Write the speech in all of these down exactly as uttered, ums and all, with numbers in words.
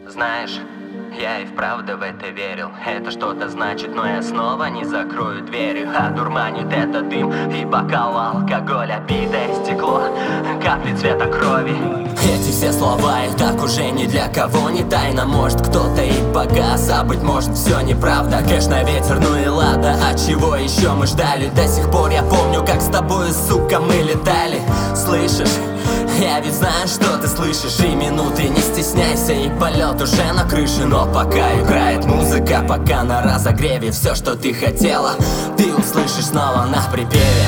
Знаешь, я и вправду в это верил. Это что-то значит, но я снова не закрою дверью. Одурманит это дым и бокал алкоголя. Битое стекло, капли цвета крови. Эти все слова, и так уже ни для кого не тайна. Может, кто-то и погас, а быть может, все неправда. Кэш на ветер, ну и ладно, а чего еще мы ждали? До сих пор я помню, как с тобой, сука, мы летали. Слышишь? Я ведь знаю, что ты слышишь. И минуты не стесняйся, и полет уже на крыше. Но пока играет музыка, пока на разогреве, все, что ты хотела, ты услышишь снова на припеве.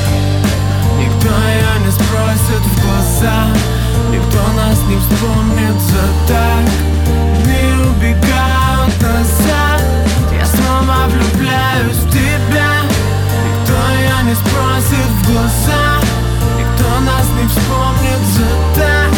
Никто ее не спросит в глаза, никто нас не вспомнит за так. Не убегают назад, я снова влюбляюсь в тебя. Никто ее не спросит в глаза, никто нас не вспомнит за так.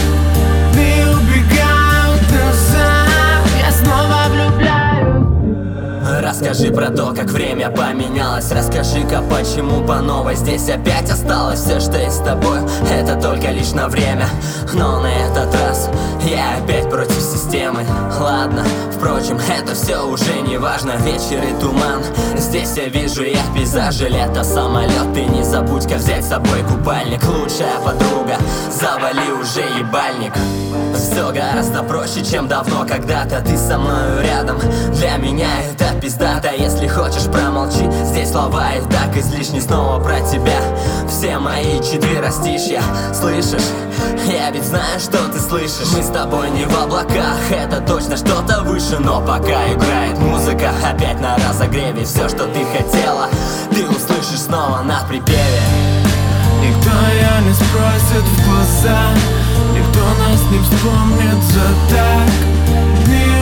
Не убегают назад, я снова влюбляюсь. Расскажи про то, как время поменялось. Расскажи-ка, почему по новой здесь опять осталось. Все, что есть с тобой, это только лишь на время. Но на этот раз я опять против системы. Ладно, впрочем, это все уже не важно. Вечер и туман, здесь я вижу я пейзажи. Лето, самолет, ты не забудь, как взять с собой купальник. Лучшая подруга, завали уже ебальник. Все гораздо проще, чем давно когда-то ты со мною рядом. Для меня это пиздато, если хочешь, промолчи. Здесь слова и так излишни, снова про тебя. Все мои четверостишья, слышишь? Я ведь знаю, что ты слышишь. Мы с тобой не в облаках, это точно что-то выше. Но пока играет музыка, опять на разогреве, все, что ты хотела, ты услышишь снова на припеве. Никто ее не спросит в глаза, никто нас не вспомнит за так. Не